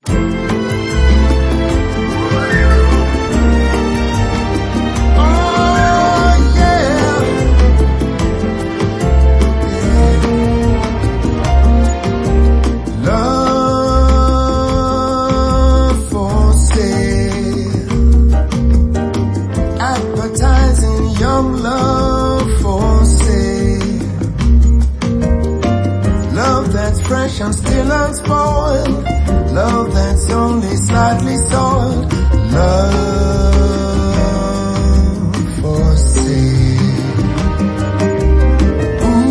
Fresh and still unspoiled, love that's only slightly soiled, love for sale. Who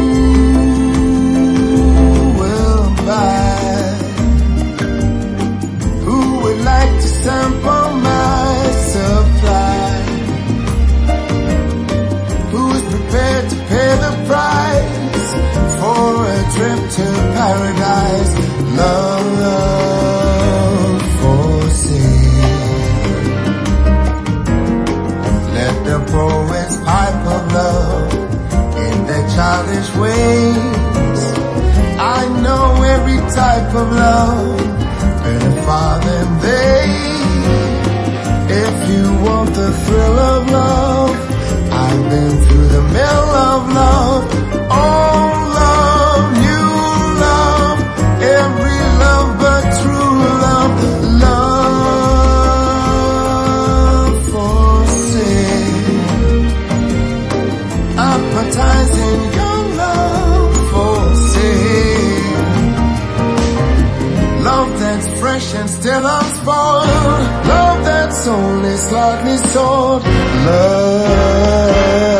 will buy? Who would like to sample my supply? Who's prepared to pay the price for a trip to paradise? Love for sale. Let the poets pipe of love in their childish ways. I know every type of love better far than they. If you want the thrill of love, I've been through the mill of love. Old love, new love, every love but true love. Love for sale. Advertising your love for sale. Love that's fresh and still unspoiled, love that's only slightly sold, love